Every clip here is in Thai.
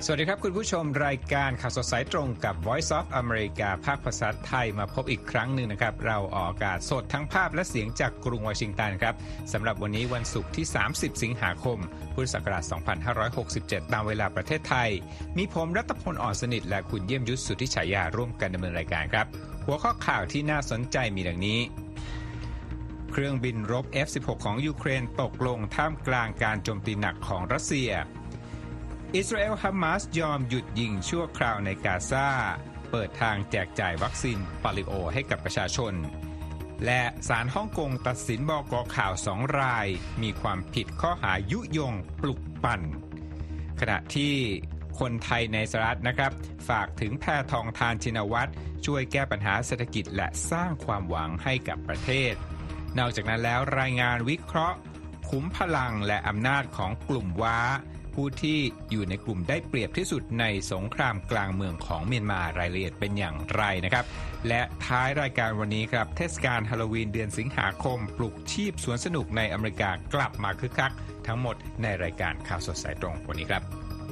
สวัสดีครับคุณผู้ชมรายการข่าวสดสายตรงกับ Voice of America ภาคภาษาไทยมาพบอีกครั้งหนึ่งนะครับเราออกอากาศสดทั้งภาพและเสียงจากกรุงวอชิงตันครับสำหรับวันนี้วันศุกร์ที่30สิงหาคมพุทธศักราช2567ตามเวลาประเทศไทยมีผมรัตพล อ่อนสนิทและคุณเยี่ยมยุทธสุทธิฉายาร่วมกันดำเนินรายการครับหัวข้อข่าวที่น่าสนใจมีดังนี้เครื่องบินรบ F-16 ของยูเครนตกลงท่ามกลางการโจมตีหนักของรัสเซียอิสราเอลฮามาสยอมหยุดยิงชั่วคราวในกาซาเปิดทางแจกจ่ายวัคซีนโปลิโอให้กับประชาชนและศาลฮ่องกงตัดสินบก.ข่าว2รายมีความผิดข้อหายุยงปลุกปั่นขณะที่คนไทยในสหรัฐนะครับฝากถึงแพทองธารชินวัตรช่วยแก้ปัญหาเศรษฐกิจและสร้างความหวังให้กับประเทศนอกจากนั้นแล้วรายงานวิเคราะห์คุ้มพลังและอำนาจของกลุ่มว้าผู้ที่อยู่ในกลุ่มได้เปรียบที่สุดในสงครามกลางเมืองของเมียนมารายละเอียดเป็นอย่างไรนะครับและท้ายรายการวันนี้ครับเทศกาลฮาโลวีนเดือนสิงหาคมปลุกชีพสวนสนุกในอเมริกากลับมาคึกคักทั้งหมดในรายการข่าวสดสายตรงวันนี้ครับ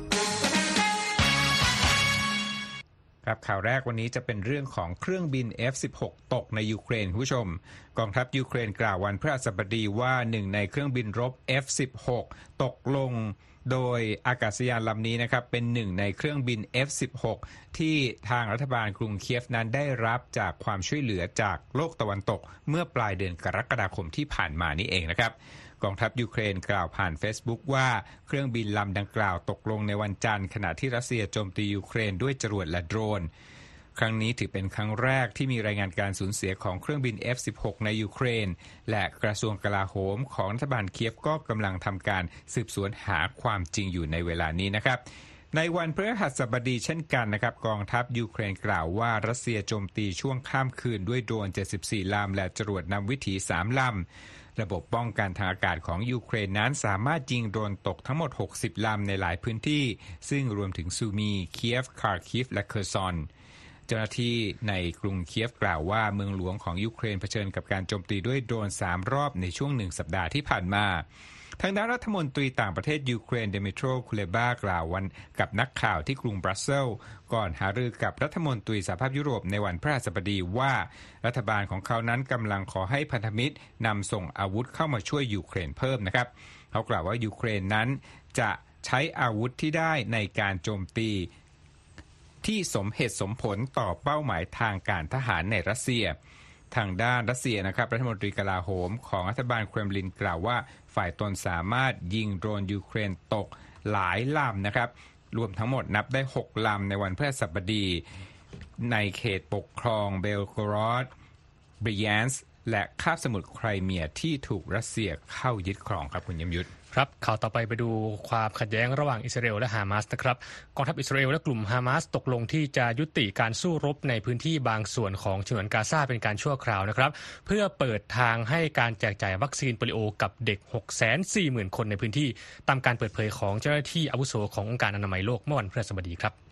ข่าวแรกวันนี้จะเป็นเรื่องของเครื่องบิน F-16 ตกในยูเครนคุณผู้ชมกองทัพยูเครนกล่าววันพฤหัสบดีว่าหนึ่งในเครื่องบินรบ F-16 ตกลงโดยอากาศยานลำนี้นะครับเป็นหนึ่งในเครื่องบิน F-16 ที่ทางรัฐบาลกรุงเคียฟนั้นได้รับจากความช่วยเหลือจากโลกตะวันตกเมื่อปลายเดือนกรกฎาคมที่ผ่านมานี้เองนะครับกองทัพยูเครนกล่าวผ่าน Facebook ว่าเครื่องบินลำดังกล่าวตกลงในวันจันทร์ขณะที่รัสเซียโจมตียูเครนด้วยจรวดและโดรนครั้งนี้ถือเป็นครั้งแรกที่มีรายงานการสูญเสียของเครื่องบิน F-16 ในยูเครนและกระทรวงกลาโหมของรัฐบาลเคียฟก็กำลังทำการสืบสวนหาความจริงอยู่ในเวลานี้นะครับในวันพฤหัสบดีเช่นกันนะครับกองทัพยูเครนกล่าวว่ารัสเซียโจมตีช่วงข้ามคืนด้วยโดรน74ลำและจรวดนำวิถี3ลำระบบป้องกันทางอากาศของยูเครนนั้นสามารถยิงโดรนตกทั้งหมด60ลำในหลายพื้นที่ซึ่งรวมถึงซูมีเคียฟคาร์คิฟและเคอร์ซอนเจ้าหน้าที่ในกรุงเคียฟกล่าวว่าเมืองหลวงของยูเครนเผชิญกับการโจมตีด้วยโดรน3รอบในช่วง1สัปดาห์ที่ผ่านมาทางด้านรัฐมนตรีต่างประเทศยูเครนเดมิโตรคูเลบากล่าววันกับนักข่าวที่กรุงบรัสเซลส์ก่อนหารือกับรัฐมนตรีสหภาพยุโรปในวันพฤหัสบดีว่ารัฐบาลของเขานั้นกำลังขอให้พันธมิตรนำส่งอาวุธเข้ามาช่วยยูเครนเพิ่มนะครับเขากล่าวว่ายูเครนนั้นจะใช้อาวุธที่ได้ในการโจมตีที่สมเหตุสมผลต่อเป้าหมายทางการทหารในรัสเซียทางด้านรัสเซียนะครับรัฐมนตรีกลาโหมของรัฐบาลเครมลินกล่าวว่าฝ่ายตนสามารถยิงโดรนยูเครนตกหลายลำนะครับรวมทั้งหมดนับได้6ลำในวันพฤหัสบดีในเขตปกครองเบลโกรอดบริแยนส์และคาบสมุทรไครเมียที่ถูกรัสเซียเข้ายึดครองครับคุณยมยุทธครับข่าวต่อไปดูความขัดแย้งระหว่างอิสราเอลและฮามาสนะครับกองทัพอิสราเอลและกลุ่มฮามาสตกลงที่จะยุติการสู้รบในพื้นที่บางส่วนของฉนวนกาซาเป็นการชั่วคราวนะครับเพื่อเปิดทางให้การแจกจ่ายวัคซีนโปลิโอกับเด็ก 640,000 คนในพื้นที่ตามการเปิดเผยของเจ้าหน้าที่อาวุโสขององค์การอนามัยโลกเมื่อวันพฤหัสบดีครับ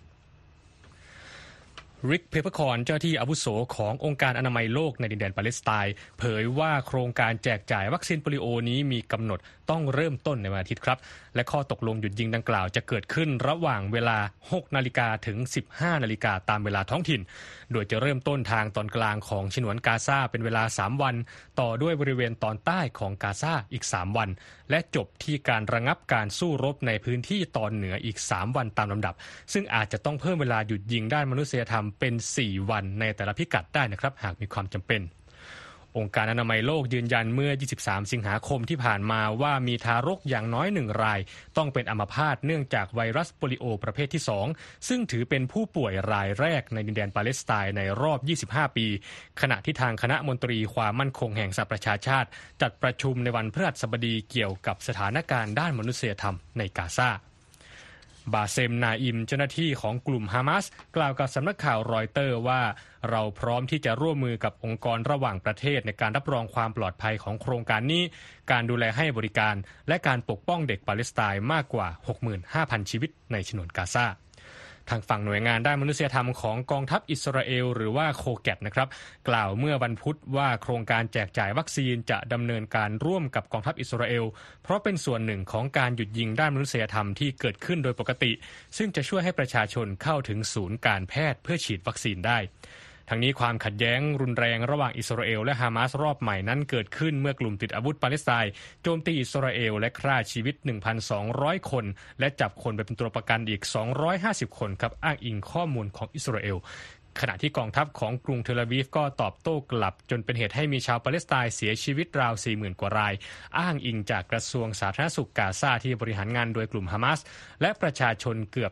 ริก เพเปอร์คอร์นเจ้าที่อาวุโสขององค์การอนามัยโลกในดินแดนปาเลสไตน์เผยว่าโครงการแจกจ่ายวัคซีนโปลิโอนี้มีกำหนดต้องเริ่มต้นในวันอาทิตย์ครับและข้อตกลงหยุดยิงดังกล่าวจะเกิดขึ้นระหว่างเวลา 6 นาฬิกาถึง 15 นาฬิกาตามเวลาท้องถิ่นโดยจะเริ่มต้นทางตอนกลางของฉนวนกาซาเป็นเวลา3วันต่อด้วยบริเวณตอนใต้ของกาซาอีก3วันและจบที่การระงับการสู้รบในพื้นที่ตอนเหนืออีก3วันตามลำดับซึ่งอาจจะต้องเพิ่มเวลาหยุดยิงด้านมนุษยธรรมเป็น4วันในแต่ละพิกัดได้นะครับหากมีความจำเป็นองค์การอนามัยโลกยืนยันเมื่อ23สิงหาคมที่ผ่านมาว่ามีทารกอย่างน้อย1รายต้องเป็นอัมพาตเนื่องจากไวรัสโปลิโอประเภทที่2ซึ่งถือเป็นผู้ป่วยรายแรกในดินแดนปาเลสไตน์ในรอบ25ปีขณะที่ทางคณะมนตรีความมั่นคงแห่งสหประชาชาติจัดประชุมในวันพฤหัสบดีเกี่ยวกับสถานการณ์ด้านมนุษยธรรมในกาซาบาเซม นาอิมเจ้าหน้าที่ของกลุ่มฮามาสกล่าวกับสำนักข่าวรอยเตอร์ว่าเราพร้อมที่จะร่วมมือกับองค์กรระหว่างประเทศในการรับรองความปลอดภัยของโครงการนี้การดูแลให้บริการและการปกป้องเด็กปาเลสไตน์มากกว่า 65,000 ชีวิตในฉนวนกาซาทางฝั่งหน่วยงานด้านมนุษยธรรมของกองทัพอิสราเอลหรือว่าโคแกตนะครับกล่าวเมื่อวันพุธว่าโครงการแจกจ่ายวัคซีนจะดำเนินการร่วมกับกองทัพอิสราเอลเพราะเป็นส่วนหนึ่งของการหยุดยิงด้านมนุษยธรรมที่เกิดขึ้นโดยปกติซึ่งจะช่วยให้ประชาชนเข้าถึงศูนย์การแพทย์เพื่อฉีดวัคซีนได้ทั้งนี้ความขัดแย้งรุนแรงระหว่างอิสราเอลและฮามาสรอบใหม่นั้นเกิดขึ้นเมื่อกลุ่มติดอาวุธปาเลสไตน์โจมตีอิสราเอลและฆ่าชีวิต 1,200 คนและจับคนไปเป็นตัวประกันอีก250คนครับอ้างอิงข้อมูลของอิสราเอลขณะที่กองทัพของกรุงเทลอาวีฟก็ตอบโต้กลับจนเป็นเหตุให้มีชาวปาเลสไตน์เสียชีวิตราว 40,000 กว่ารายอ้างอิงจากกระทรวงสาธารณสุขกาซาที่บริหารงานโดยกลุ่มฮามาสและประชาชนเกือบ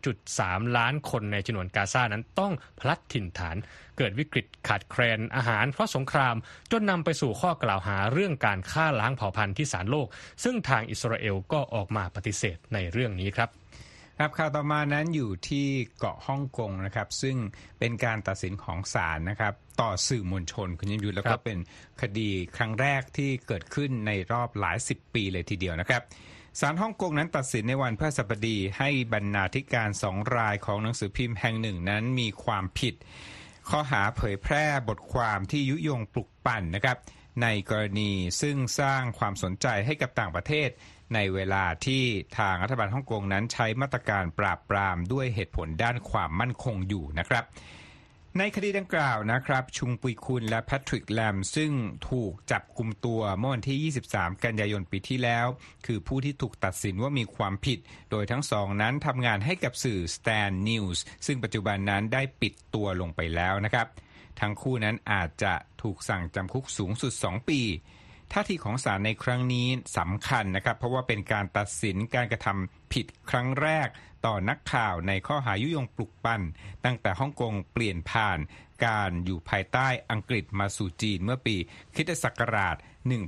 2.3 ล้านคนในฉนวนกาซานั้นต้องพลัดถิ่นฐานเกิดวิกฤตขาดแคลนอาหารเพราะสงครามจนนำไปสู่ข้อกล่าวหาเรื่องการฆ่าล้างเผ่าพันธุ์ที่ศาลโลกซึ่งทางอิสราเอลก็ออกมาปฏิเสธในเรื่องนี้ครับข่าวต่อมานั้นอยู่ที่เกาะฮ่องกงนะครับซึ่งเป็นการตัดสินของศาลนะครับต่อสื่อมวลชนคุณยมยุทธแล้วก็เป็นคดีครั้งแรกที่เกิดขึ้นในรอบหลาย10 ปีเลยทีเดียวนะครับศาลฮ่องกงนั้นตัดสินในวันพฤหัสบดีให้บรรณาธิการ2 รายของหนังสือพิมพ์แห่งหนึ่งนั้นมีความผิดข้อหาเผยแพร่บทความที่ยุยงปลุกปั่นนะครับในกรณีซึ่งสร้างความสนใจให้กับต่างประเทศในเวลาที่ทางรัฐบาลฮ่องกงนั้นใช้มาตรการปราบปรามด้วยเหตุผลด้านความมั่นคงอยู่นะครับในคดีดังกล่าวนะครับชุงปุยคุนและแพทริกแลมซึ่งถูกจับกุมตัวเมื่อวันที่23 กันยายนปีที่แล้วคือผู้ที่ถูกตัดสินว่ามีความผิดโดยทั้งสองนั้นทำงานให้กับสื่อ Stand News ซึ่งปัจจุบันนั้นได้ปิดตัวลงไปแล้วนะครับทั้งคู่นั้นอาจจะถูกสั่งจำคุกสูงสุด2 ปีท่าทีของศาลในครั้งนี้สำคัญนะครับเพราะว่าเป็นการตัดสินการกระทำผิดครั้งแรกต่อนักข่าวในข้อหายุยงปลุกปั่นตั้งแต่ฮ่องกงเปลี่ยนผ่านการอยู่ภายใต้อังกฤษมาสู่จีนเมื่อปีคริสตศักราช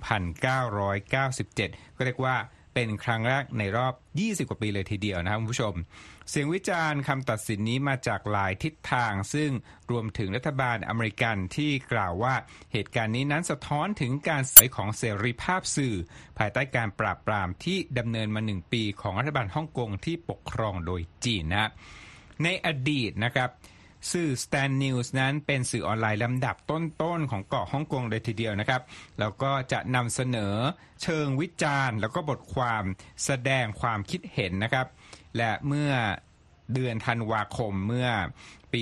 1997 ก็เรียกว่าเป็นครั้งแรกในรอบ 20 กว่าปีเลยทีเดียวนะครับคุณผู้ชมเสียงวิจารณ์คำตัดสินนี้มาจากหลายทิศทางซึ่งรวมถึงรัฐบาลอเมริกันที่กล่าวว่าเหตุการณ์นี้นั้นสะท้อนถึงการเสยของเสรีภาพสื่อภายใต้การปราบปรามที่ดำเนินมา1 ปีของรัฐบาลฮ่องกงที่ปกครองโดยจีนนะในอดีตนะครับสื่อ Stand News นั้นเป็นสื่อออนไลน์ลำดับต้นๆของเกาะฮ่องกงเลยทีเดียวนะครับแล้วก็จะนำเสนอเชิงวิจารณ์แล้วก็บทความแสดงความคิดเห็นนะครับและเมื่อเดือนธันวาคมเมื่อปี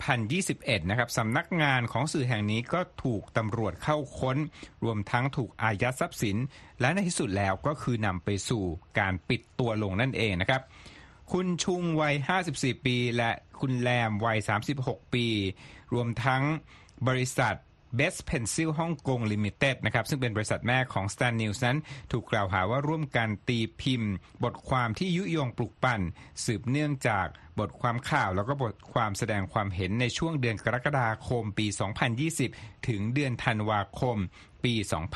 2021 นะครับสำนักงานของสื่อแห่งนี้ก็ถูกตำรวจเข้าค้นรวมทั้งถูกอายัดทรัพย์สินและในที่สุดแล้วก็คือนำไปสู่การปิดตัวลงนั่นเองนะครับคุณชุงวัย54 ปีและคุณแรมวัย36 ปีรวมทั้งบริษัท Best Pencil ฮ่องกง Limited นะครับซึ่งเป็นบริษัทแม่ของ Stand News นั้นถูกกล่าวหาว่าร่วมกันตีพิมพ์บทความที่ยุยงปลุกปั่นสืบเนื่องจากบทความข่าวแล้วก็บทความแสดงความเห็นในช่วงเดือนกรกฎาคมปี 2020 ถึงเดือนธันวาคมปี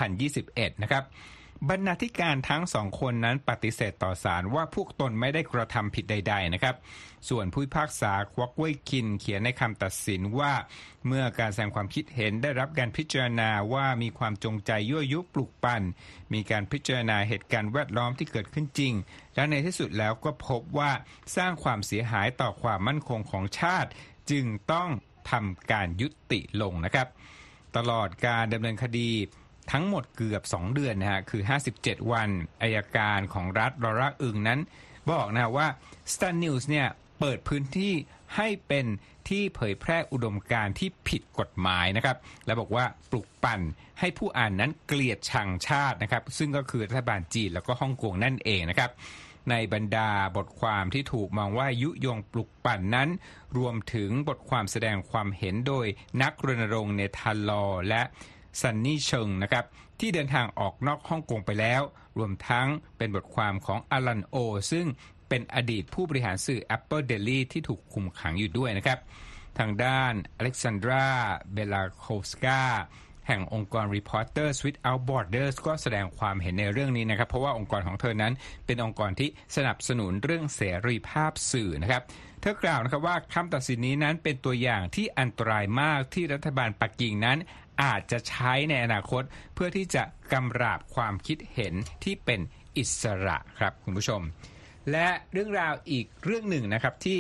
2021 นะครับบรรณาธิการทั้ง2 คนนั้นปฏิเสธต่อศาลว่าพวกตนไม่ได้กระทำผิดใดๆนะครับส่วนผู้พิพากษาควักเว่ยคินเขียนในคำตัดสินว่าเมื่อการแสดงความคิดเห็นได้รับการพิจารณาว่ามีความจงใจยั่วยุปลุกปั่นมีการพิจารณาเหตุการณ์แวดล้อมที่เกิดขึ้นจริงและในที่สุดแล้วก็พบว่าสร้างความเสียหายต่อความมั่นคงของชาติจึงต้องทำการยุติลงนะครับตลอดการดำเนินคดีทั้งหมดเกือบ2 เดือนนะฮะคือ57 วันอัยการของรัฐลอร่าอึงนั้นบอกนะว่า Star News เนี่ยเปิดพื้นที่ให้เป็นที่เผยแพร่อุดมการณ์ที่ผิดกฎหมายนะครับและบอกว่าปลุกปั่นให้ผู้อ่านนั้นเกลียดชังชาตินะครับซึ่งก็คือรัฐบาลจีนแล้วก็ฮ่องกงนั่นเองนะครับในบรรดาบทความที่ถูกมองว่ายุยงปลุกปั่นนั้นรวมถึงบทความแสดงความเห็นโดยนักรณรงค์เนธาลอและซันนี่เชิงนะครับที่เดินทางออกนอกฮ่องกงไปแล้วรวมทั้งเป็นบทความของอลันโอซึ่งเป็นอดีตผู้บริหารสื่อ Apple Daily ที่ถูกคุมขังอยู่ด้วยนะครับทางด้านอเล็กซานดราเบลาโคฟสกาแห่งองค์กร Reporters Without Borders ก็แสดงความเห็นในเรื่องนี้นะครับเพราะว่าองค์กรของเธอนั้นเป็นองค์กรที่สนับสนุนเรื่องเสรีภาพสื่อนะครับเธอกล่าวนะครับว่าคำตัดสินนี้นั้นเป็นตัวอย่างที่อันตรายมากที่รัฐบาลปักกิ่งนั้นอาจจะใช้ในอนาคตเพื่อที่จะกำราบความคิดเห็นที่เป็นอิสระครับคุณผู้ชมและเรื่องราวอีกเรื่องหนึ่งนะครับที่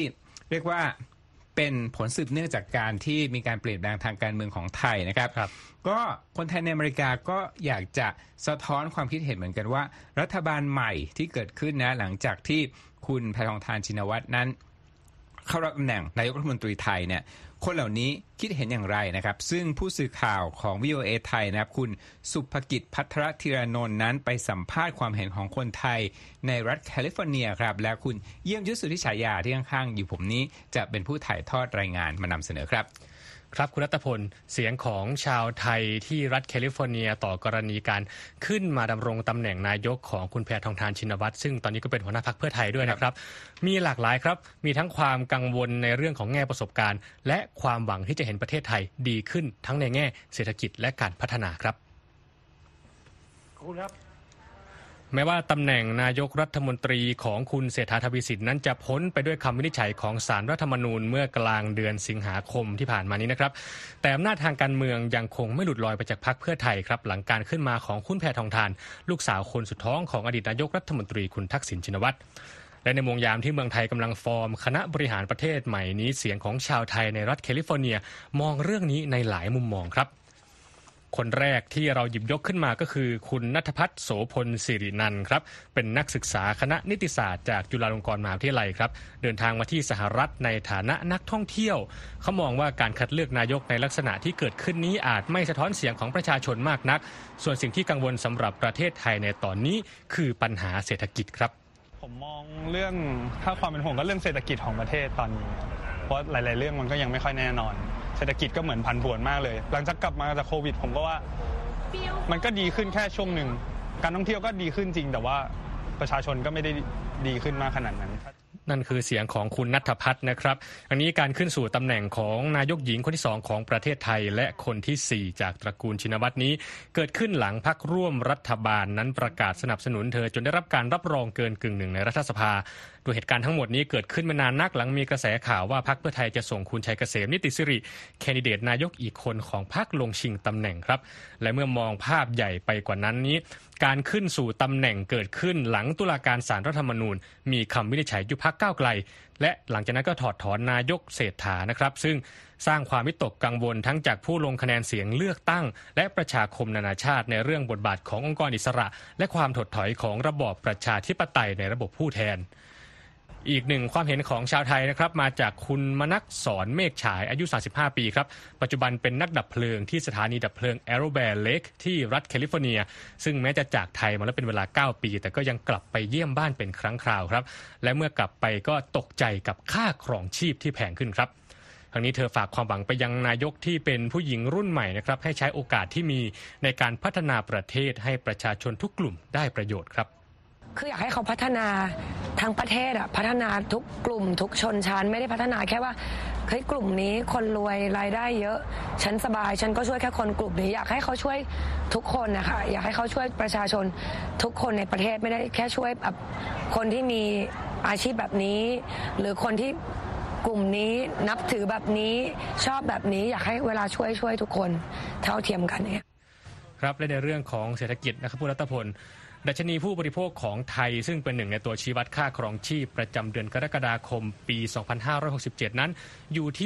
เรียกว่าเป็นผลสืบเนื่องจากการที่มีการเปลี่ยนแปลงทางการเมืองของไทยนะครับก็คนไทยในอเมริกาก็อยากจะสะท้อนความคิดเห็นเหมือนกันว่ารัฐบาลใหม่ที่เกิดขึ้นนะหลังจากที่คุณแพทองธารชินวัตรนั้นเข้ารับตำแหน่งนายกรัฐมนตรีไทยเนี่ยคนเหล่านี้คิดเห็นอย่างไรนะครับซึ่งผู้สื่อข่าวของ VOA ไทยนะครับคุณสุภกิจภัทรธีรนนท์นั้นไปสัมภาษณ์ความเห็นของคนไทยในรัฐแคลิฟอร์เนียครับและคุณเยี่ยมยุทธสุทธิฉายาที่ข้างๆอยู่ผมนี้จะเป็นผู้ถ่ายทอดรายงานมานำเสนอครับครับคุณรัตพลเสียงของชาวไทยที่รัฐแคลิฟอร์เนียต่อกรณีการขึ้นมาดำรงตำแหน่งนายกของคุณแพทองธารชินวัตรซึ่งตอนนี้ก็เป็นหัวหน้าพรรคเพื่อไทยด้วยนะครับมีหลากหลายครับมีทั้งความกังวลในเรื่องของแง่ประสบการณ์และความหวังที่จะเห็นประเทศไทยดีขึ้นทั้งในแง่เศรษฐกิจและการพัฒนาครับขอบคุณครับแม้ว่าตำแหน่งนายกรัฐมนตรีของคุณเศรษฐาทวีสินนั้นจะพ้นไปด้วยคำวินิจฉัยของศาลรัฐธรรมนูญเมื่อกลางเดือนสิงหาคมที่ผ่านมานี้นะครับแต่อำนาจทางการเมืองยังคงไม่หลุดลอยไปจากพรรคเพื่อไทยครับหลังการขึ้นมาของคุณแพทองธารลูกสาวคนสุดท้องของอดีตนายกรัฐมนตรีคุณทักษิณชินวัตรและในวงยามที่เมืองไทยกำลังฟอร์มคณะบริหารประเทศใหม่นี้เสียงของชาวไทยในรัฐแคลิฟอร์เนียมองเรื่องนี้ในหลายมุมมองครับคนแรกที่เราหยิบยกขึ้นมาก็คือคุณณัฐภัทร โสพลสิรินันท์ครับเป็นนักศึกษาคณะนิติศาสตร์จากจุฬาลงกรณ์มหาวิทยาลัยครับเดินทางมาที่สหรัฐในฐานะนักท่องเที่ยวเขามองว่าการคัดเลือกนายกในลักษณะที่เกิดขึ้นนี้อาจไม่สะท้อนเสียงของประชาชนมากนักส่วนสิ่งที่กังวลสำหรับประเทศไทยในตอนนี้คือปัญหาเศรษฐกิจครับผมมองเรื่องถ้าความเป็นห่วงก็เรื่องเศรษฐกิจของประเทศตอนนี้เพราะหลายๆเรื่องมันก็ยังไม่ค่อยแน่นอนเศรษฐกิจก็เหมือนผันผวนมากเลยหลังจากกลับมาจากโควิดผมก็ว่ามันก็ดีขึ้นแค่ช่วงหนึ่งการท่องเที่ยวก็ดีขึ้นจริงแต่ว่าประชาชนก็ไม่ได้ดีขึ้นมากขนาดนั้นนั่นคือเสียงของคุณณัฐภัทรนะครับอันนี้การขึ้นสู่ตำแหน่งของนายกหญิงคนที่2ของประเทศไทยและคนที่4จากตระกูลชินวัตรนี้เกิดขึ้นหลังพรรคร่วมรัฐบาลนั้นประกาศสนับสนุนเธอจนได้รับการรับรองเกินกึ่งหนึ่งในรัฐสภาโดยเหตุการณ์ทั้งหมดนี้เกิดขึ้นมานานนักหลังมีกระแสข่าวว่าพรรคเพื่อไทยจะส่งคุณชัยเกษมนิติสิริแคนดิเดตนายกอีกคนของพรรคลงชิงตำแหน่งครับและเมื่อมองภาพใหญ่ไปกว่านั้นนี้การขึ้นสู่ตำแหน่งเกิดขึ้นหลังตุลาการศาลรัฐธรรมนูญมีคำวินิจฉัยยุบพรรคก้าวไกลและหลังจากนั้นก็ถอดถอนนายกเศรษฐานะครับซึ่งสร้างความวิตกกังวลทั้งจากผู้ลงคะแนนเสียงเลือกตั้งและประชาคมนานาชาติในเรื่องบทบาทขององค์กรอิสระและความถดถอยของระบอบประชาธิปไตยในระบบผู้แทนอีกหนึ่งความเห็นของชาวไทยนะครับมาจากคุณมนัสสรเมฆฉายอายุ35ปีครับปัจจุบันเป็นนักดับเพลิงที่สถานีดับเพลิงแอโรแบร์เลคที่รัฐแคลิฟอร์เนียซึ่งแม้จะจากไทยมาแล้วเป็นเวลา9ปีแต่ก็ยังกลับไปเยี่ยมบ้านเป็นครั้งคราวครับและเมื่อกลับไปก็ตกใจกับค่าครองชีพที่แพงขึ้นครับทางนี้เธอฝากความหวังไปยังนายกที่เป็นผู้หญิงรุ่นใหม่นะครับให้ใช้โอกาสที่มีในการพัฒนาประเทศให้ประชาชนทุกกลุ่มได้ประโยชน์ครับคืออยากให้เขาพัฒนาทั้งประเทศอะพัฒนาทุกกลุ่มทุกชนชั้นไม่ได้พัฒนาแค่ว่าเฮ้ยกลุ่มนี้คนรวยรายได้เยอะฉันสบายฉันก็ช่วยแค่คนกลุ่มนี้อยากให้เขาช่วยทุกคนนะคะอยากให้เขาช่วยประชาชนทุกคนในประเทศไม่ได้แค่ช่วยแบบคนที่มีอาชีพแบบนี้หรือคนที่กลุ่มนี้นับถือแบบนี้ชอบแบบนี้อยากให้เวลาช่วยทุกคนเท่าเทียมกันเนี่ยครับและในเรื่องของเศรษฐกิจนะครับคุณรัตพลดัชนีผู้บริโภคของไทยซึ่งเป็นหนึ่งในตัวชี้วัดค่าครองชีพประจำเดือนกรกฎาคมปี 2567 นั้นอยู่ที่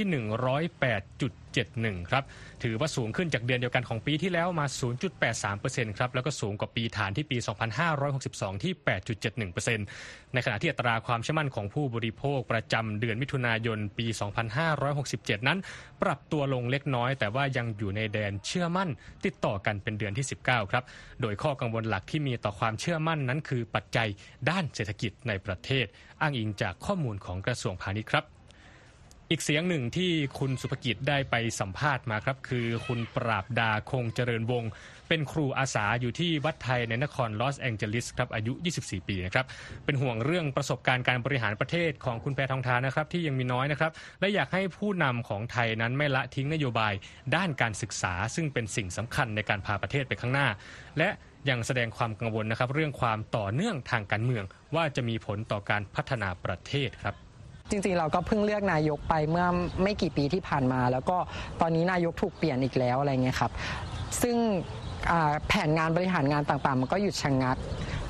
108.71 ครับถือว่าสูงขึ้นจากเดือนเดียวกันของปีที่แล้วมา 0.83% ครับแล้วก็สูงกว่าปีฐานที่ปี 2562 ที่ 8.71% ในขณะที่อัตราความเชื่อมั่นของผู้บริโภคประจำเดือนมิถุนายนปี 2567 นั้นปรับตัวลงเล็กน้อยแต่ว่ายังอยู่ในแดนเชื่อมั่นติดต่อกันเป็นเดือนที่ 19 ครับโดยข้อกังวลหลักที่มีต่อความเชื่อมั่นนั้นคือปัจจัยด้านเศรษฐกิจในประเทศอ้างอิงจากข้อมูลของกระทรวงพาณิชย์ครับอีกเสียงหนึ่งที่คุณสุภกิจได้ไปสัมภาษณ์มาครับคือคุณปราบดาคงเจริญวงศ์เป็นครูอาสาอยู่ที่วัดไทยในนครลอสแองเจลิสครับอายุ24ปีนะครับเป็นห่วงเรื่องประสบการณ์การบริหารประเทศของคุณแพทองธารนะครับที่ยังมีน้อยนะครับและอยากให้ผู้นำของไทยนั้นไม่ละทิ้งนโยบายด้านการศึกษาซึ่งเป็นสิ่งสำคัญในการพาประเทศไปข้างหน้าและยังแสดงความกังวลนะครับเรื่องความต่อเนื่องทางการเมืองว่าจะมีผลต่อการพัฒนาประเทศครับจริงๆเราก็เพิ่งเลือกนายกไปเมื่อไม่กี่ปีที่ผ่านมาแล้วก็ตอนนี้นายกถูกเปลี่ยนอีกแล้วอะไรเงี้ยครับซึ่งแผนงานบริหารงานต่างๆมันก็หยุดชะงัก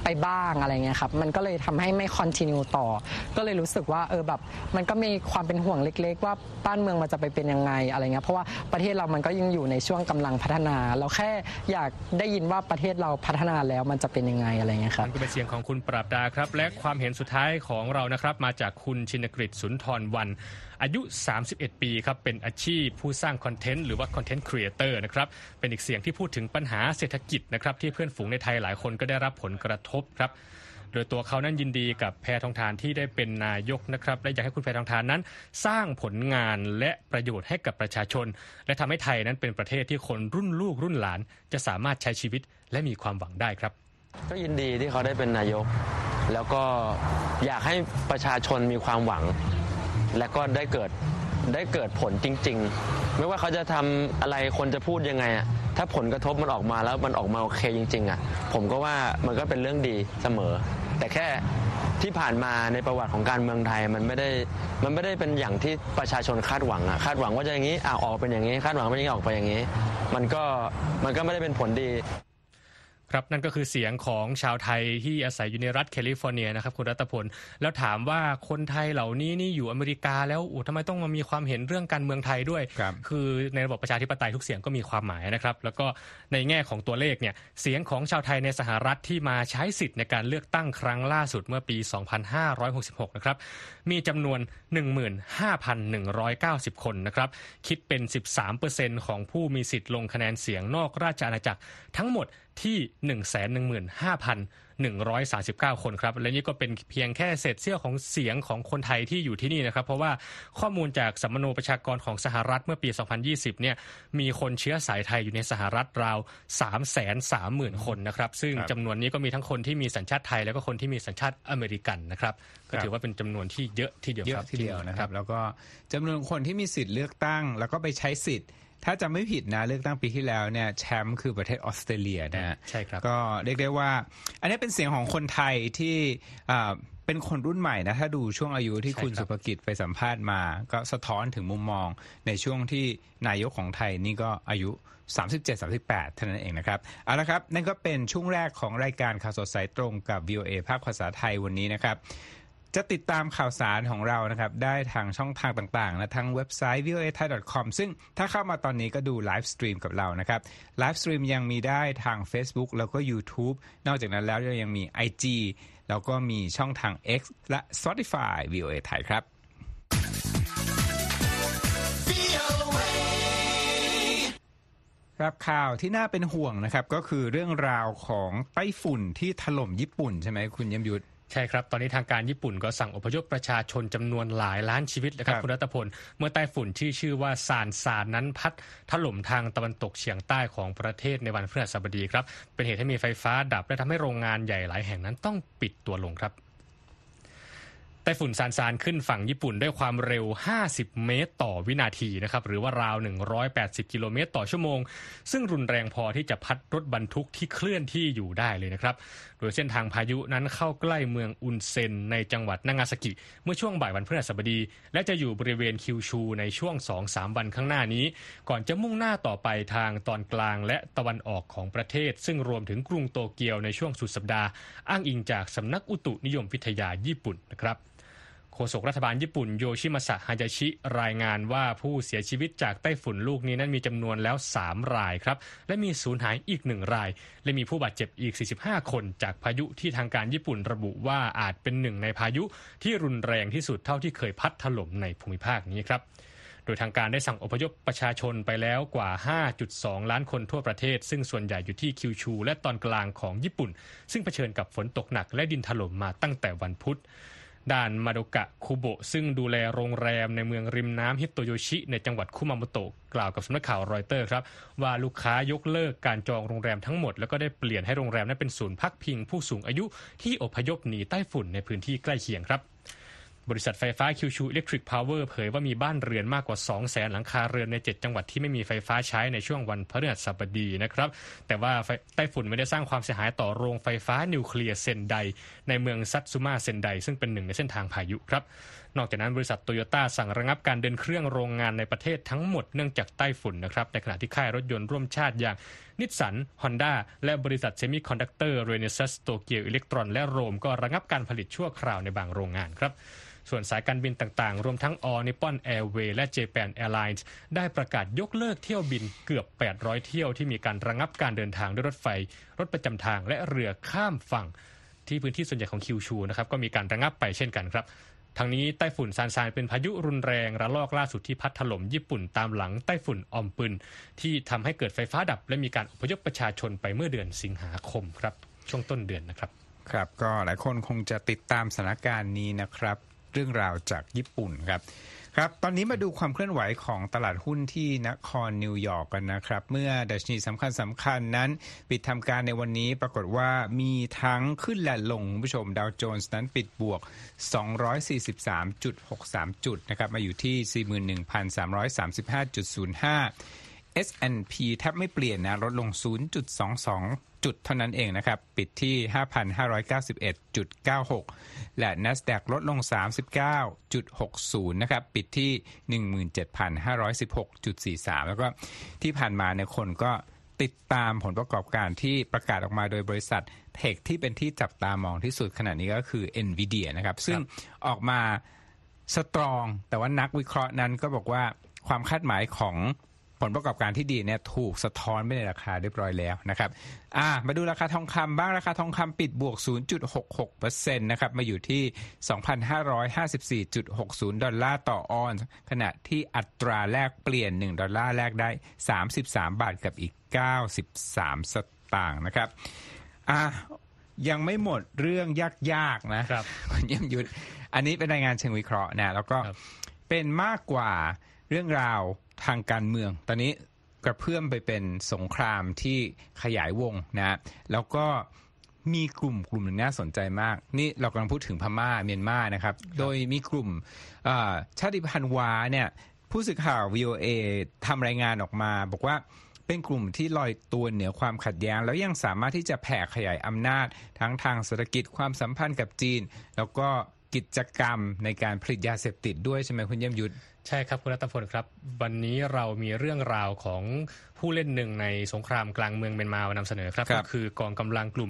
ไปบ้างอะไรเงี้ยครับมันก็เลยทำให้ไม่คอนทินิวต่อก็เลยรู้สึกว่าแบบมันก็มีความเป็นห่วงเล็กๆว่าบ้านเมืองมันจะไปเป็นยังไงอะไรเงี้ยเพราะว่าประเทศเรามันก็ยังอยู่ในช่วงกำลังพัฒนาเราแค่อยากได้ยินว่าประเทศเราพัฒนาแล้วมันจะเป็นยังไงอะไรเงี้ยครับนั่นก็เป็นเสียงของคุณปราบดาครับและความเห็นสุดท้ายของเรานะครับมาจากคุณชินกฤษสุนทรวรรณอายุ31ปีครับเป็นอาชีพผู้สร้างคอนเทนต์หรือว่าคอนเทนต์ครีเอเตอร์นะครับเป็นอีกเสียงที่พูดถึงปัญหาเศรษฐกิจนะครับที่เพื่อนฝูงในไทยหลายคนก็ได้รับผลกระทบครับโดยตัวเขานั้นยินดีกับแพทองธารที่ได้เป็นนายกนะครับและอยากให้คุณแพทองธารนั้นสร้างผลงานและประโยชน์ให้กับประชาชนและทำให้ไทยนั้นเป็นประเทศที่คนรุ่นลูกรุ่นหลานจะสามารถใช้ชีวิตและมีความหวังได้ครับก็ยินดีที่เขาได้เป็นนายกแล้วก็อยากให้ประชาชนมีความหวังและก็ได้เกิดผลจริงๆไม่ว่าเขาจะทำอะไรคนจะพูดยังไงอ่ะถ้าผลกระทบมันออกมาแล้วมันออกมาโอเคจริงๆอ่ะผมก็ว่ามันก็เป็นเรื่องดีเสมอแต่แค่ที่ผ่านมาในประวัติของการเมืองไทยมันไม่ได้เป็นอย่างที่ประชาชนคาดหวังอ่ะคาดหวังว่าจะอย่างนี้ออกเป็นอย่างนี้คาดหวังว่าอย่างนี้ออกไปอย่างนี้มันก็ไม่ได้เป็นผลดีครับนั่นก็คือเสียงของชาวไทยที่อาศัยอยู่ในรัฐแคลิฟอร์เนียนะครับคุณรัตพลแล้วถามว่าคนไทยเหล่านี้นี่อยู่อเมริกาแล้วทำไมต้องมามีความเห็นเรื่องการเมืองไทยด้วย คือในระบบประชาธิปไตยทุกเสียงก็มีความหมายนะครับแล้วก็ในแง่ของตัวเลขเนี่ยเสียงของชาวไทยในสหรัฐที่มาใช้สิทธิ์ในการเลือกตั้งครั้งล่าสุดเมื่อปี 2566 นะครับมีจำนวน 15,190 คนนะครับคิดเป็น 13% ของผู้มีสิทธิ์ลงคะแนนเสียงนอกราชอาณาจักรทั้งหมดที่ 115,139 คนครับและนี่ก็เป็นเพียงแค่เศษเสี้ยวของเสียงของคนไทยที่อยู่ที่นี่นะครับเพราะว่าข้อมูลจากสัมมโนประชากรของสหรัฐเมื่อปี 2020 เนี่ยมีคนเชื้อสายไทยอยู่ในสหรัฐราว 330,000 คนนะครับซึ่งจำนวนนี้ก็มีทั้งคนที่มีสัญชาติไทยแล้วก็คนที่มีสัญชาติอเมริกันนะครับก็ถือว่าเป็นจำนวนที่เยอะทีเดียวครับทีเดียวนะครับแล้วก็จำนวนคนที่มีสิทธิ์เลือกตั้งแล้วก็ไปใช้สิทธิ์ถ้าจำไม่ผิดนะเลือกตั้งปีที่แล้วเนี่ยแชมป์คือประเทศออสเตรเลียนะใช่ครับก็เรียกได้ว่าอันนี้เป็นเสียงของคนไทยที่เป็นคนรุ่นใหม่นะถ้าดูช่วงอายุที่คุณสุภกิจไปสัมภาษณ์มาก็สะท้อนถึงมุมมองในช่วงที่นายกของไทยนี่ก็อายุ37-38 เท่านั้นเองนะครับเอาละครับนั่นก็เป็นช่วงแรกของรายการข่าวสดสายตรงกับ VOA ภาคภาษาไทยวันนี้นะครับจะติดตามข่าวสารของเรานะครับได้ทางช่องทางต่างๆนะทั้งเว็บไซต์ voathai.com ซึ่งถ้าเข้ามาตอนนี้ก็ดูไลฟ์สตรีมกับเรานะครับไลฟ์สตรีมยังมีได้ทาง Facebook แล้วก็ YouTube นอกจากนั้นแล้วยังมี IG แล้วก็มีช่องทาง X และ Spotify VOA ไทยครับครับข่าวที่น่าเป็นห่วงนะครับก็คือเรื่องราวของไต้ฝุ่นที่ถล่มญี่ปุ่นใช่ไหมคุณยมยุทธใช่ครับตอนนี้ทางการญี่ปุ่นก็สั่งอพยพประชาชนจำนวนหลายล้านชีวิตนะครับคุณรัตพลเมื่อไต้ฝุ่นที่ชื่อว่าซานนั้นพัดถล่มทางตะวันตกเฉียงใต้ของประเทศในวันพฤหัสบดีครับเป็นเหตุให้มีไฟฟ้าดับและทำให้โรงงานใหญ่หลายแห่งนั้นต้องปิดตัวลงครับไต้ฝุ่นซานขึ้นฝั่งญี่ปุ่นด้วยความเร็ว50เมตรต่อวินาทีนะครับหรือว่าราว180กิโลเมตรต่อชั่วโมงซึ่งรุนแรงพอที่จะพัดรถบรรทุกที่เคลื่อนที่อยู่ได้เลยนะครับโดยเส้นทางพายุนั้นเข้าใกล้เมืองอุนเซ็นในจังหวัดนางาซากิเมื่อช่วงบ่ายวันพฤหัสบดีและจะอยู่บริเวณคิวชูในช่วง 2-3 วันข้างหน้านี้ก่อนจะมุ่งหน้าต่อไปทางตอนกลางและตะวันออกของประเทศซึ่งรวมถึงกรุงโตเกียวในช่วงสุดสัปดาห์อ้างอิงจากสำนักอุตุนิยมวิทยาญี่ปุ่นนะครับโฆษกรัฐบาลญี่ปุ่นโยชิมาสะฮายาชิรายงานว่าผู้เสียชีวิตจากไต้ฝุ่นลูกนี้นั้นมีจำนวนแล้ว3รายครับและมีสูญหายอีก1รายและมีผู้บาดเจ็บอีก45คนจากพายุที่ทางการญี่ปุ่นระบุว่าอาจเป็นหนึ่งในพายุที่รุนแรงที่สุดเท่าที่เคยพัดถล่มในภูมิภาคนี้ครับโดยทางการได้สั่งอพยพประชาชนไปแล้วกว่า 5.2 ล้านคนทั่วประเทศซึ่งส่วนใหญ่อยู่ที่คิวชูและตอนกลางของญี่ปุ่นซึ่งเผชิญกับฝนตกหนักและดินถล่มมาตั้งแต่วันพุธด้านมาโดกะคุโบะซึ่งดูแลโรงแรมในเมืองริมน้ำฮิโตโยชิในจังหวัดคุมาโมโตะกล่าวกับสำนักข่าวรอยเตอร์ครับว่าลูกค้ายกเลิกการจองโรงแรมทั้งหมดแล้วก็ได้เปลี่ยนให้โรงแรมนั้นเป็นศูนย์พักพิงผู้สูงอายุที่อพยพหนีใต้ฝุ่นในพื้นที่ใกล้เคียงครับบริษัทไฟฟ้าคิวชูอิเล็กทริกพาวเวอร์เผยว่ามีบ้านเรือนมากกว่า 200,000 หลังคาเรือนใน7จังหวัดที่ไม่มีไฟฟ้าใช้ในช่วงวันพฤหัสบดีนะครับแต่ว่าไต้ฝุ่นไม่ได้สร้างความเสียหายต่อโรงไฟฟ้านิวเคลียร์เซนไดในเมืองซัตซุมะเซนไดซึ่งเป็นหนึ่งในเส้นทางพายุครับนอกจากนั้นบริษัทโตโยต้าสั่งระงับการเดินเครื่องโรงงานในประเทศทั้งหมดเนื่องจากใต้ฝุ่นนะครับในขณะที่ค่ายรถยนต์ร่วมชาติอย่างนิสสัน ฮอนด้าและบริษัทเซมิคอนดักเตอร์เรเนซัสโตเกียวอิเล็กตรอนและโรมก็ระงับการผลิตชั่วคราวในบางโรงงานครับส่วนสายการบินต่างๆรวมทั้ง All Nippon Airways และ Japan Airlines ได้ประกาศยกเลิกเที่ยวบินเกือบ800เที่ยวที่มีการระงับการเดินทางด้วยรถไฟรถประจำทางและเรือข้ามฝั่งที่พื้นที่ส่วนใหญ่ของคิวชูนะครับก็มีการระงับไปเช่นกันครับทั้งนี้ไต้ฝุ่นซานซานเป็นพายุรุนแรงระลอกล่าสุดที่พัดถล่มญี่ปุ่นตามหลังไต้ฝุ่นออมปึนที่ทำให้เกิดไฟฟ้าดับและมีการอพยพประชาชนไปเมื่อเดือนสิงหาคมครับช่วงต้นเดือนนะครับครับก็หลายคนคงจะติดตามสถานการณ์นี้นะครับเรื่องราวจากญี่ปุ่นครับตอนนี้มาดูความเคลื่อนไหวของตลาดหุ้นที่นครนิวยอร์กกันนะครับเมื่อดัชนีสำคัญนั้นปิดทำการในวันนี้ปรากฏว่ามีทั้งขึ้นและลงผู้ชมดาวโจนส์นั้นปิดบวก 243.63 จุดนะครับมาอยู่ที่ 41,335.05 S&P แทบไม่เปลี่ยนนะลดลง 0.22 จุดเท่านั้นเองนะครับปิดที่ 5,591.96 และ NASDAQ ลดลง 39.60 นะครับปิดที่ 17,516.43 แล้วก็ที่ผ่านมาเนี่ยคนก็ติดตามผลประกอบการที่ประกาศออกมาโดยบริษัทเทคที่เป็นที่จับตามองที่สุดขณะนี้ก็คือ NVIDIA นะครับซึ่งออกมาสตรองแต่ว่านักวิเคราะห์นั้นก็บอกว่าความคาดหมายของผลประกอบการที่ดีเนี่ยถูกสะท้อนไปในราคาเรียบร้อยแล้วนะครับมาดูราคาทองคำบ้างราคาทองคำปิดบวก 0.66% นะครับมาอยู่ที่ 2,554.60 ดอลลาร์ต่อออนซ์ขณะที่อัตราแลกเปลี่ยน1ดอลลาร์แลกได้33บาทกับอีก93สตางค์นะครับยังไม่หมดเรื่องยากๆนะครับคุณเยี่ยมยุทธอันนี้เป็นรายงานเชิงวิเคราะห์นะแล้วก็เป็นมากกว่าเรื่องราวทางการเมืองตอนนี้กระเพื่อมไปเป็นสงครามที่ขยายวงนะแล้วก็มีกลุ่มหนึ่งน่าสนใจมากนี่เรากำลังพูดถึงพม่าเมียนมานะครับโดยมีกลุ่มชาติพันธุ์วาเนี่ยผู้สื่อข่าว VOA ทำรายงานออกมาบอกว่าเป็นกลุ่มที่ลอยตัวเหนือความขัดแย้งแล้วยังสามารถที่จะแผ่ขยายอำนาจทั้งทางเศรษฐกิจความสัมพันธ์กับจีนแล้วก็กิจกรรมในการผลิตยาเสพติดด้วยใช่ไหมคุณเยี่ยมยุทธใช่ครับคุณรัตพลครับวันนี้เรามีเรื่องราวของผู้เล่นหนึ่งในสงครามกลางเมืองเมียนมานำเสนอครับก็คือกองกำลังกลุ่ม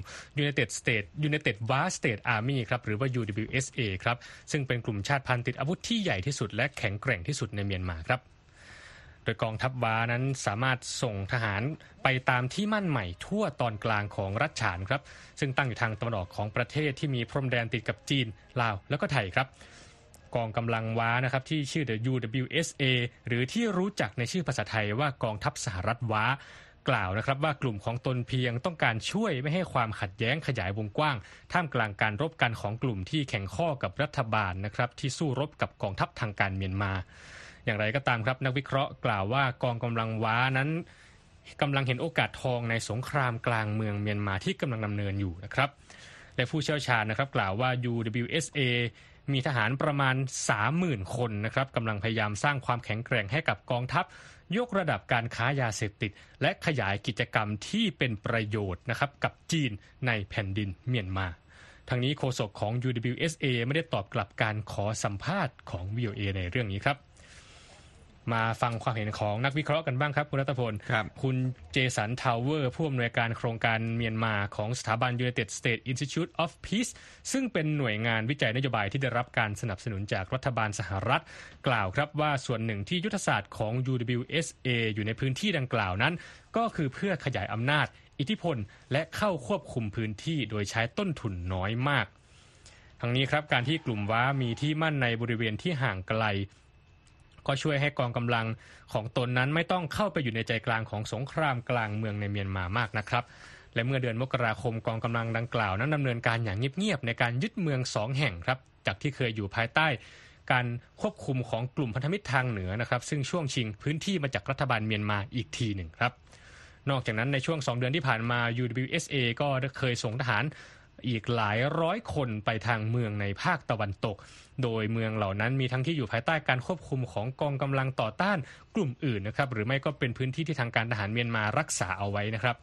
United Vast State Army ครับหรือว่า UWSA ครับซึ่งเป็นกลุ่มชาติพันธุ์ติดอาวุธที่ใหญ่ที่สุดและแข็งแกร่งที่สุดในเมียนมาครับโดยกองทัพวานั้นสามารถส่งทหารไปตามที่มั่นใหม่ทั่วตอนกลางของรัฐฉานครับซึ่งตั้งอยู่ทางตะวันออกของประเทศที่มีพรมแดนติดกับจีนลาวแล้วก็ไทยครับกองกำลังว้านะครับที่ชื่อ The UWSA หรือที่รู้จักในชื่อภาษาไทยว่ากองทัพสหรัฐว้ากล่าวนะครับว่ากลุ่มของตนเพียงต้องการช่วยไม่ให้ความขัดแย้งขยายวงกว้างท่ามกลางการรบกันของกลุ่มที่แข่งข้อกับรัฐบาลนะครับที่สู้รบกับกองทัพทางการเมียนมาอย่างไรก็ตามครับนักวิเคราะห์กล่าวว่ากองกำลังว้านั้นกำลังเห็นโอกาสทองในสงครามกลางเมืองเมียนมาที่กำลังดำเนินอยู่นะครับและผู้เชี่ยวชาญนะครับกล่าวว่า UWSA มีทหารประมาณ 30,000 คนนะครับกำลังพยายามสร้างความแข็งแกร่งให้กับกองทัพยกระดับการค้ายาเสพติดและขยายกิจกรรมที่เป็นประโยชน์นะครับกับจีนในแผ่นดินเมียนมาทั้งนี้โฆษกของ UWSA ไม่ได้ตอบกลับการขอสัมภาษณ์ของ VOA ในเรื่องนี้ครับมาฟังความเห็นของนักวิเคราะห์กันบ้างครับคุณรัตพลคุณเจสันทาวเวอร์ผู้อำนวยการโครงการเมียนมาของสถาบัน United States Institute of Peace ซึ่งเป็นหน่วยงานวิจัยนโยบายที่ได้รับการสนับสนุนจากรัฐบาลสหรัฐกล่าวครับว่าส่วนหนึ่งที่ยุทธศาสตร์ของ UWSA อยู่ในพื้นที่ดังกล่าวนั้นก็คือเพื่อขยายอำนาจอิทธิพลและเข้าควบคุมพื้นที่โดยใช้ต้นทุนน้อยมากทั้งนี้ครับการที่กลุ่มว้ามีที่มั่นในบริเวณที่ห่างไกลก็ช่วยให้กองกำลังของตนนั้นไม่ต้องเข้าไปอยู่ในใจกลางของสงครามกลางเมืองในเมียนมามากนะครับและเมื่อเดือนมกราคมกองกำลังดังกล่าวนั้นดำเนินการอย่างเงียบๆในการยึดเมือง2แห่งครับจากที่เคยอยู่ภายใต้การควบคุมของกลุ่มพันธมิตรทางเหนือนะครับซึ่งช่วงชิงพื้นที่มาจากรัฐบาลเมียนมาอีกทีหนึ่งครับนอกจากนั้นในช่วง2เดือนที่ผ่านมา UWSA ก็เคยส่งทหารอีกหลายร้อยคนไปทางเมืองในภาคตะวันตกโดยเมืองเหล่านั้นมีทั้งที่อยู่ภายใต้การควบคุมของกองกำลังต่อต้านกลุ่มอื่นนะครับหรือไม่ก็เป็นพื้นที่ที่ทางการทหารเมียนมารักษาเอาไว้นะครับ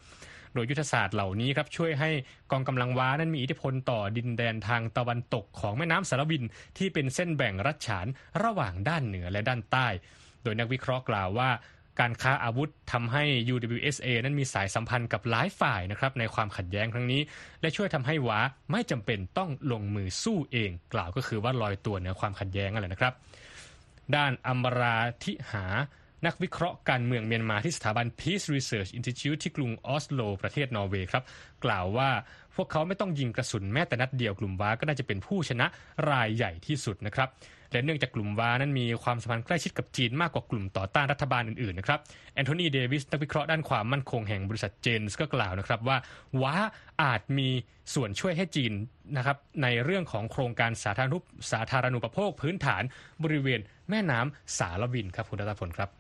โดยยุทธศาสตร์เหล่านี้ครับช่วยให้กองกำลังว้านั้นมีอิทธิพลต่อดินแดนทางตะวันตกของแม่น้ำสารวินที่เป็นเส้นแบ่งรัชฉานระหว่างด้านเหนือและด้านใต้โดยนักวิเคราะห์กล่าวว่าการค้าอาวุธทำให้ UWSA นั้นมีสายสัมพันธ์กับหลายฝ่ายนะครับในความขัดแย้งครั้งนี้และช่วยทำให้ว้าไม่จำเป็นต้องลงมือสู้เองกล่าวก็คือว่าลอยตัวเหนือความขัดแย้งนั่นแหละนะครับด้านอัมราธิหานักวิเคราะห์การเมืองเมียนมาที่สถาบัน Peace Research Institute ที่กรุงออสโลประเทศนอร์เวย์ครับกล่าวว่าพวกเขาไม่ต้องยิงกระสุนแม้แต่นัดเดียวกลุ่มว้าก็น่าจะเป็นผู้ชนะรายใหญ่ที่สุดนะครับและเนื่องจากกลุ่มว้านั้นมีความสัมพันธ์ใกล้ชิดกับจีนมากกว่ากลุ่มต่อต้านรัฐบาลอื่นๆนะครับแอนโทนีเดวิสนักวิเคราะห์ด้านความมั่นคงแห่งบริษัทเจนส์ก็กล่าวนะครับว่าว้าอาจมีส่วนช่วยให้จีนนะครับในเรื่องของโครงการสาธารณูปโภคพื้นฐานบริเวณแม่น้ำสารวินครับคุณรัตพลครับ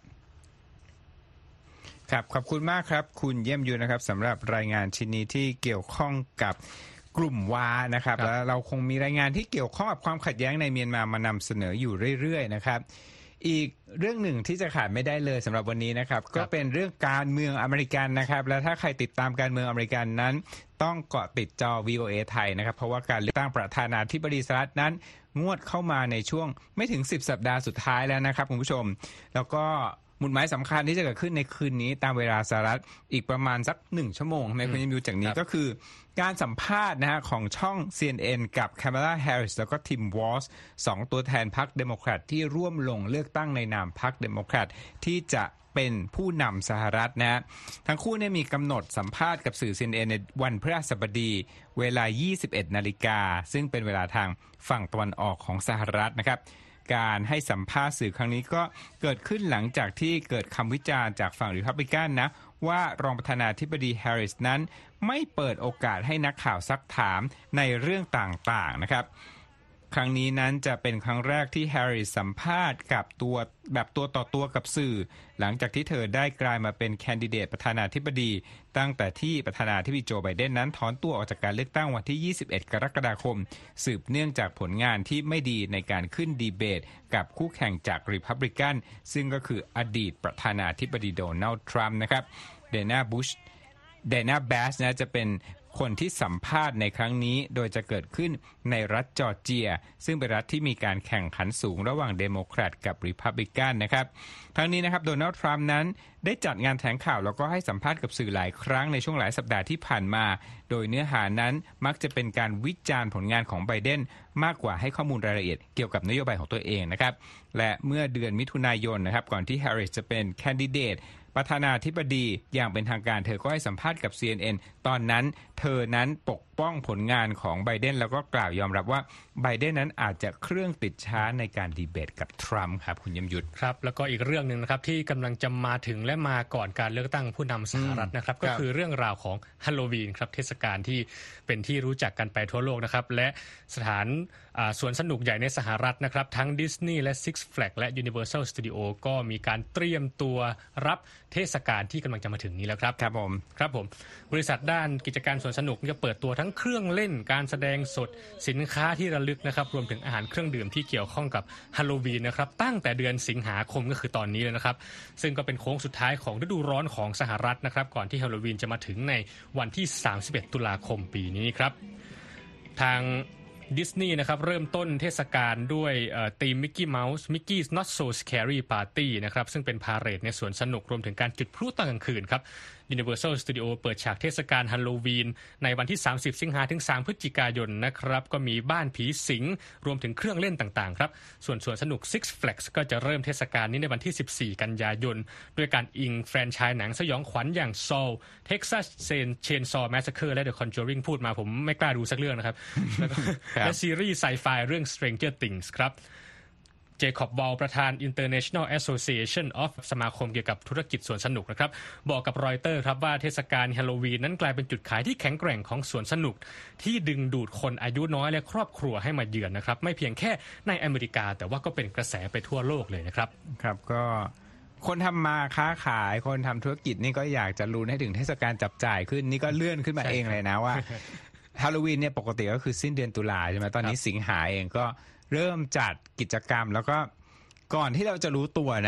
ครับขอบคุณมากครับคุณเยี่ยมยูนะครับสำหรับรายงานชิ้นนี้ที่เกี่ยวข้องกับกลุ่มว้านะครับแล้วเราคงมีรายงานที่เกี่ยวข้องกับความขัดแย้งในเมียนมามานำเสนออยู่เรื่อยๆนะครับอีกเรื่องหนึ่งที่จะขาดไม่ได้เลยสำหรับวันนี้นะครับก็เป็นเรื่องการเมืองอเมริกันนะครับและถ้าใครติดตามการเมืองอเมริกันนั้นต้องเกาะติดจอ VOA ไทยนะครับเพราะว่าการเลือกตั้งประธานาธิบดีสหรัฐนั้นงวดเข้ามาในช่วงไม่ถึง10สัปดาห์สุดท้ายแล้วนะครับคุณผู้ชมแล้วก็หมุดหมายสำคัญที่จะเกิดขึ้นในคืนนี้ตามเวลาสหรัฐอีกประมาณสัก1ชั่วโมงในคุณยิมยูจากนี้ก็คือการสัมภาษณ์นะฮะของช่อง CNN กับ Kamala Harris แล้วก็ Tim Walz 2ตัวแทนพรรคเดโมแครตที่ร่วมลงเลือกตั้งในนามพรรคเดโมแครตที่จะเป็นผู้นำสหรัฐนะฮะทั้งคู่เนี่ยมีกำหนดสัมภาษณ์กับสื่อ CNN ในวันพฤหัสบดีเวลา 21 นาฬิกาซึ่งเป็นเวลาทางฝั่งตะวันออกของสหรัฐนะครับการให้สัมภาษณ์สื่อครั้งนี้ก็เกิดขึ้นหลังจากที่เกิดคำวิจารณ์จากฝั่งริพับลิกันนะว่ารองประธานาธิบดีแฮร์ริสนั้นไม่เปิดโอกาสให้นักข่าวซักถามในเรื่องต่างๆนะครับครั้งนี้นั้นจะเป็นครั้งแรกที่แฮร์ริสสัมภาษณ์กับตัวต่อตัวกับสื่อหลังจากที่เธอได้กลายมาเป็นแคนดิเดตประธานาธิบดีตั้งแต่ที่ประธานาธิบดีโจไบเดนนั้นถอนตัวออกจากการเลือกตั้งวันที่21กรกฎาคมสืบเนื่องจากผลงานที่ไม่ดีในการขึ้นดีเบตกับคู่แข่งจากริพับลิกันซึ่งก็คืออดีตประธานาธิบดีโดนัลด์ทรัมป์นะครับเดน่าแบชนะจะเป็นคนที่สัมภาษณ์ในครั้งนี้โดยจะเกิดขึ้นในรัฐจอร์เจียซึ่งเป็นรัฐที่มีการแข่งขันสูงระหว่างเดโมแครตกับริพับลิกันนะครับทั้งนี้นะครับโดนัลด์ทรัมป์นั้นได้จัดงานแถลงข่าวแล้วก็ให้สัมภาษณ์กับสื่อหลายครั้งในช่วงหลายสัปดาห์ที่ผ่านมาโดยเนื้อหานั้นมักจะเป็นการวิจารณ์ผลงานของไบเดนมากกว่าให้ข้อมูลรายละเอียดเกี่ยวกับนโยบายของตัวเองนะครับและเมื่อเดือนมิถุนายนนะครับก่อนที่แฮร์ริสจะเป็นแคนดิเดตประธานาธิบดีอย่างเป็นทางการเธอก็ให้สัมภาษณ์กับ CNN ตอนนั้นเธอนั้นปกป้องผลงานของไบเดนแล้วก็กล่าวยอมรับว่าไบเดนนั้นอาจจะเครื่องติดช้าในการดีเบตกับทรัมป์ครับคุณยมยุทธครับแล้วก็อีกเรื่องนึงนะครับที่กำลังจะมาถึงและมาก่อนการเลือกตั้งผู้นำสหรัฐนะครับก็คือเรื่องราวของฮาโลวีนครับเทศกาลที่เป็นที่รู้จักกันไปทั่วโลกนะครับและสถานสวนสนุกใหญ่ในสหรัฐนะครับทั้งดิสนีย์และ Six Flags และ Universal Studio ก็มีการเตรียมตัวรับเทศกาลที่กำลังจะมาถึงนี้แล้วครับครับผมบริษัทด้านกิจการสวนสนุกจะเปิดตัวทั้งเครื่องเล่นการแสดงสดสินค้าที่ระลึกนะครับรวมถึงอาหารเครื่องดื่มที่เกี่ยวข้องกับฮาโลวีนนะครับตั้งแต่เดือนสิงหาคมก็คือตอนนี้เลยนะครับซึ่งก็เป็นโค้งสุดท้ายของฤดูร้อนของสหรัฐนะครับก่อนที่ฮาโลวีนจะมาถึงในวันที่31ตุลาคมปีนี้ครับทางดิสนีย์นะครับเริ่มต้นเทศกาลด้วยธีม Mickey's Not So Scary Party นะครับซึ่งเป็นพาเหรดในสวนสนุกรวมถึงการจุดพลุตอนกลางคืนครับ Universal Studio เปิดฉากเทศกาลฮาโลวีนในวันที่30สิงหาถึง3พฤศจิกายนนะครับก็มีบ้านผีสิงรวมถึงเครื่องเล่นต่างๆครับส่วนสวนสนุก Six Flags ก็จะเริ่มเทศกาลนี้ในวันที่14กันยายนด้วยการอิงแฟรนไชส์หนังสยองขวัญอย่าง Saw Texas Chainsaw Massacre และ The Conjuring พูดมาผมไม่กล้าดูสักเรื่องนะครับ และซีรีส์ไซไฟเรื่อง Stranger Things ครับเจคอบวอลประธาน International Association of สมาคมเกี่ยวกับธุรกิจสวนสนุกนะครับบอกกับรอยเตอร์ครับว่าเทศกาลฮาโลวีนนั้นกลายเป็นจุดขายที่แข็งแกร่งของสวนสนุกที่ดึงดูดคนอายุน้อยและครอบครัวให้มาเยือนนะครับไม่เพียงแค่ในอเมริกาแต่ว่าก็เป็นกระแสไปทั่วโลกเลยนะครับครับก็คนทำมาค้าขายคนทำธุรกิจนี่ก็อยากจะลุ้นให้ถึงเทศกาลจับจ่ายขึ้นนี่ก็เลื่อนขึ้นมาเองเลยนะว่าฮาโลวีนเนี่ยปกติก็คือสิ้นเดือนตุลาใช่ไหมตอนนี้สิงหาเองก็เริ่มจัดกิจกรรมแล้วก็ก่อนที่เราจะรู้ตัวนะ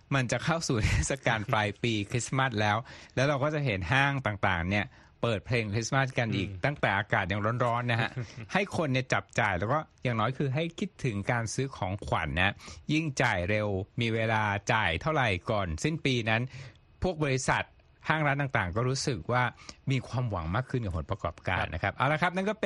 มันจะเข้าสู่เทศกาลปลายปีคริสต์มาสแล้วเราก็จะเห็นห้างต่างๆเนี่ยเปิดเพลงคริสต์มาสกันอีกตั้งแต่อากาศยังร้อนๆนะฮะ ให้คนเนี่ยจับจ่ายแล้วก็อย่างน้อยคือให้คิดถึงการซื้อของขวัญนะยิ่งจ่ายเร็วมีเวลาจ่ายเท่าไหร่ก่อนสิ้นปีนั้นพวกบริษัทห้างร้านต่างๆก็รู้สึกว่ามีความหวังมากขึ้นกับผลประกอบการนะครับเอาละครับนั่นก็เป็น